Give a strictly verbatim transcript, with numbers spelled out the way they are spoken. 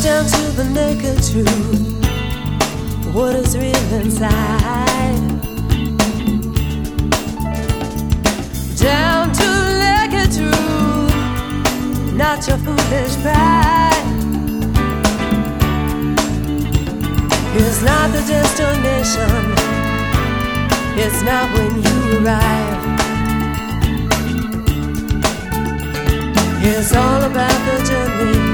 down to the naked truth, what is real inside. Down to naked truth, not your foolish pride. It's not the destination, it's not when you arrive. It's all about the journey.